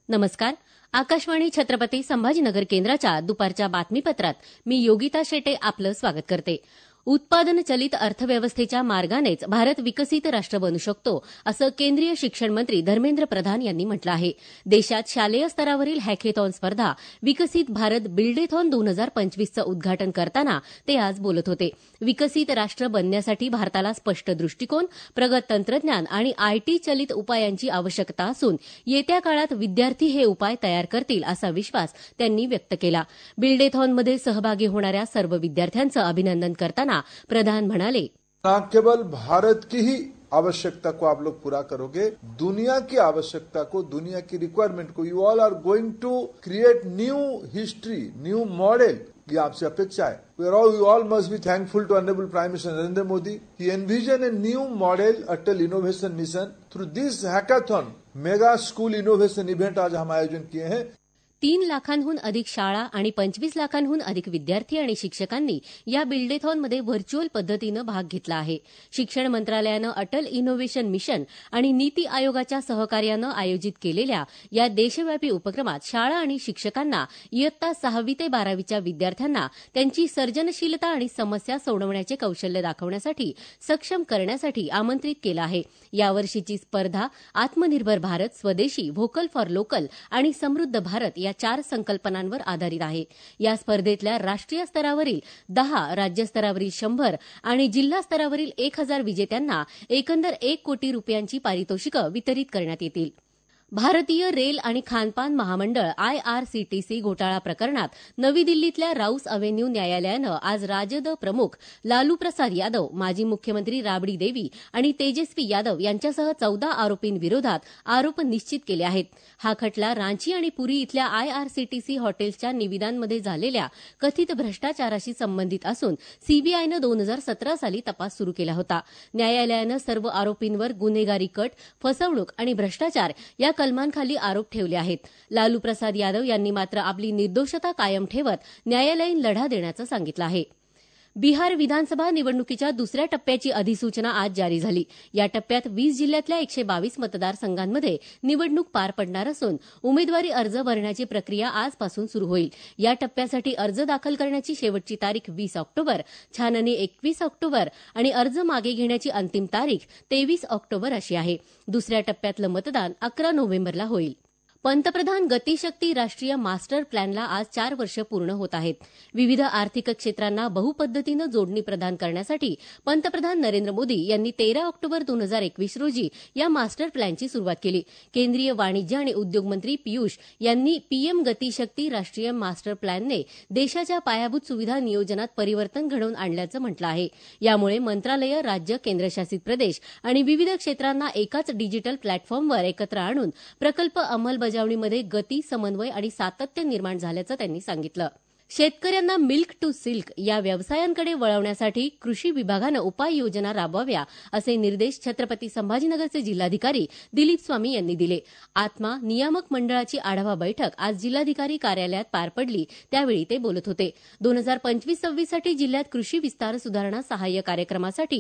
नमस्कार. आकाशवाणी छत्रपती संभाजीनगर केंद्राच्या दुपारच्या बातमीपत्रात मी योगिता शेटे आपलं स्वागत करते. उत्पादन चलित अर्थव्यवस्थेच्या मार्गानेच भारत विकसित राष्ट्र बनू शकतो, असं केंद्रीय शिक्षण मंत्री धर्मेंद्र प्रधान यांनी म्हटलं आहे. देशात शालेय स्तरावरील हॅकेथॉन स्पर्धा विकसित भारत बिल्डेथॉन 2025चं उद्घाटन करताना ते आज बोलत होते. विकसित राष्ट्र बनण्यासाठी भारताला स्पष्ट दृष्टिकोन, प्रगत तंत्रज्ञान आणि आयटी चलित उपायांची आवश्यकता असून येत्या काळात विद्यार्थी हे उपाय तयार करतील असा विश्वास त्यांनी व्यक्त केला. बिल्डेथॉनमध्ये सहभागी होणाऱ्या सर्व विद्यार्थ्यांचं अभिनंदन करताना प्रधान म्हणाले, न केवल भारत की ही आवश्यकता को आप लोग पूरा करोगे, दुनिया की आवश्यकता को, दुनिया की रिक्वायरमेंट को, you all are going to create new history, new model. ये आपसे अपेक्षा है. We all must be thankful to Honorable Prime Minister Narendra Modi. He envisioned a new model, Atal Innovation Mission. Through this hackathon, mega school innovation event आज हम आयोजन किए हैं. 3 लाखांहून अधिक शाळा आणि 25 लाखांहून अधिक विद्यार्थी आणि शिक्षकांनी या बिल्डेथॉनमध्ये व्हर्च्युअल पद्धतीनं भाग घेतला आहे. शिक्षण मंत्रालयानं अटल इनोव्हेशन मिशन आणि नीती आयोगाच्या सहकार्यानं आयोजित केलेल्या या देशव्यापी उपक्रमात शाळा आणि शिक्षकांना इयत्ता 6वी ते 12वीच्या विद्यार्थ्यांना त्यांची सर्जनशीलता आणि समस्या सोडवण्याचे कौशल्य दाखवण्यासाठी सक्षम करण्यासाठी आमंत्रित केलं आहे. यावर्षीची स्पर्धा आत्मनिर्भर भारत, स्वदेशी, व्होकल फॉर लोकल आणि समृद्ध भारत या 4 संकल्पनांवर आधारित आहे. या स्पर्धेतल्या राष्ट्रीय स्तरावरील 10, राज्य स्तरावरील 100 आणि जिल्हा स्तरावरील 1000 विजेत्यांना एकंदर 1 कोटी रुपयांची पारितोषिकं वितरित करण्यात येतील. भारतीय रेल आणि खानपान महामंडळ आयआरसीटीसी घोटाळा प्रकरणात नवी दिल्लीतल्या राऊस अव्हेन्यू न्यायालयानं आज राजद प्रमुख लालू प्रसाद यादव, माजी मुख्यमंत्री राबडी देवी आणि तेजस्वी यादव यांच्यासह 14 आरोपींविरोधात आरोप निश्चित केले आहेत. हा खटला रांची आणि पुरी इथल्या आयआरसीटीसी हॉटेल्सच्या निविदांमध्ये झालेल्या कथित भ्रष्टाचाराशी संबंधित असून सीबीआयनं 2017 साली तपास सुरू केला होता. न्यायालयानं सर्व आरोपींवर गुन्हेगारी कट, फसवणूक आणि भ्रष्टाचार या कलमांखाली आरोप ठेवले आहेत. लालू प्रसाद यादव यांनी मात्र आपली निर्दोषता कायम ठेवत न्यायालयीन लढा देण्याचं सांगितलं आहे. बिहार विधानसभा निवडणुकीच्या दुसऱ्या टप्प्याची अधिसूचना आज जारी झाली. या टप्प्यात 20 जिल्ह्यातल्या 122 मतदारसंघांमध्ये निवडणूक पार पडणार असून उमेदवारी अर्ज भरण्याची प्रक्रिया आजपासून सुरू होईल. या टप्प्यासाठी अर्ज दाखल करण्याची शेवटची तारीख 20 ऑक्टोबर, छाननी 21 ऑक्टोबर आणि अर्ज मागे घेण्याची अंतिम तारीख 23 ऑक्टोबर अशी आहे. दुसऱ्या टप्प्यातलं मतदान 11 नोव्हेंबरला होईल. पंतप्रधान गतिशक्ती राष्ट्रीय मास्टर प्लॅनला आज 4 वर्ष पूर्ण होत आहेत. विविध आर्थिक क्षेत्रांना बहुपद्धतीनं जोडणी प्रदान करण्यासाठी पंतप्रधान नरेंद्र मोदी यांनी 13 ऑक्टोबर 2021 रोजी या मास्टर प्लॅनची सुरुवात केली. केंद्रीय वाणिज्य आणि उद्योग मंत्री पियुष यांनी पीएम गतिशक्ती राष्ट्रीय मास्टर प्लॅनने देशाच्या पायाभूत सुविधा नियोजनात परिवर्तन घडवून आणल्याचं म्हटलं आहे. यामुळे मंत्रालयं, राज्य, केंद्रशासित प्रदेश आणि विविध क्षेत्रांना एकाच डिजिटल प्लॅटफॉर्मवर एकत्र आणून प्रकल्प अंमलबजावणीमध्ये गती, समन्वय आणि सातत्य निर्माण झाल्याचं त्यांनी सांगितलं. शेतकऱ्यांना मिल्क टू सिल्क या व्यवसायांकडे वळवण्यासाठी कृषी विभागानं उपाययोजना राबवाव्या असे निर्देश छत्रपती संभाजीनगरचे जिल्हाधिकारी दिलीप स्वामी यांनी दिले. आत्मा नियामक मंडळाची आढावा बैठक आज जिल्हाधिकारी कार्यालयात पार पडली, त्यावेळी ते बोलत होते. 2025-26 साठी जिल्ह्यात कृषी विस्तार सुधारणा सहाय्य कार्यक्रमासाठी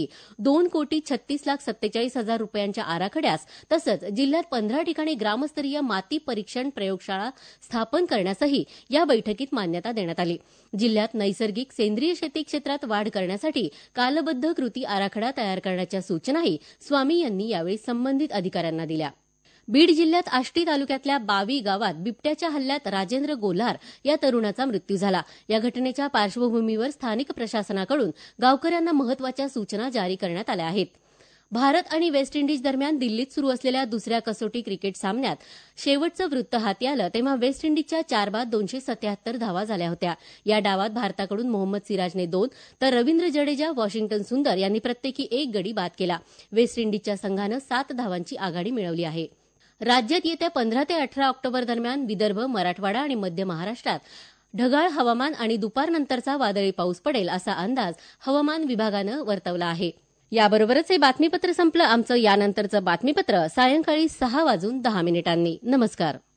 2,36,47,000 रुपयांच्या आराखड्यास तसंच जिल्ह्यात 15 ठिकाणी ग्रामस्तरीय माती परीक्षण प्रयोगशाळा स्थापन करण्यासही या बैठकीत मान्यता देण्यात आली. जिल्ह्यात नैसर्गिक सेंद्रिय शेती क्षेत्रात वाढ करण्यासाठी कालबद्ध कृती आराखडा तयार करण्याच्या सूचनाही स्वामी यांनी यावेळी संबंधित अधिकाऱ्यांना दिल्या. बीड जिल्ह्यात आष्टी तालुक्यातल्या बावी गावात बिबट्याच्या हल्ल्यात राजेंद्र गोल्हार या तरुणाचा मृत्यू झाला. या घटनेच्या पार्श्वभूमीवर स्थानिक प्रशासनाकडून गावकऱ्यांना महत्वाच्या सूचना जारी करण्यात आल्या आहेत. भारत आणि वेस्ट इंडिज दरम्यान दिल्लीत सुरू असलेल्या दुसऱ्या कसोटी क्रिकेट सामन्यात शेवटचं वृत्त हाती आलं तेव्हा वेस्ट इंडिजच्या 4 बाद 277 धावा झाल्या होत्या. या डावात भारताकडून मोहम्मद सिराजने 2 तर रवींद्र जडेजा, वॉशिंग्टन सुंदर यांनी प्रत्येकी 1 गडी बाद केला. वेस्ट इंडिजच्या संघानं 7 धावांची आघाडी मिळवली आहे. राज्यात येत्या 15 ते 18 ऑक्टोबर दरम्यान विदर्भ, मराठवाडा आणि मध्य महाराष्ट्रात ढगाळ हवामान आणि दुपारनंतरचा वादळी पाऊस पडेल असा अंदाज हवामान विभागानं वर्तवला आहे. याबरोबरच हे बातमीपत्र संपलं. आमचं यानंतरचं बातमीपत्र सायंकाळी 6:10 नमस्कार.